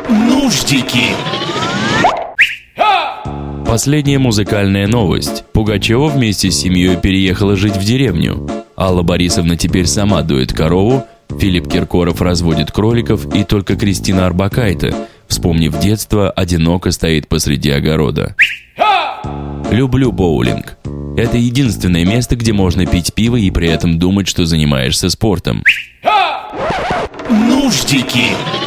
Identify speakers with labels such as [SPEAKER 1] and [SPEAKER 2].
[SPEAKER 1] Нуждики.
[SPEAKER 2] Последняя музыкальная новость. Пугачева вместе с семьей переехала жить в деревню. Алла Борисовна теперь сама доит корову, Филипп Киркоров разводит кроликов, и только Кристина Орбакайте, вспомнив детство, одиноко стоит посреди огорода. Люблю боулинг. Это единственное место, где можно пить пиво и при этом думать, что занимаешься спортом.
[SPEAKER 1] Нуждики.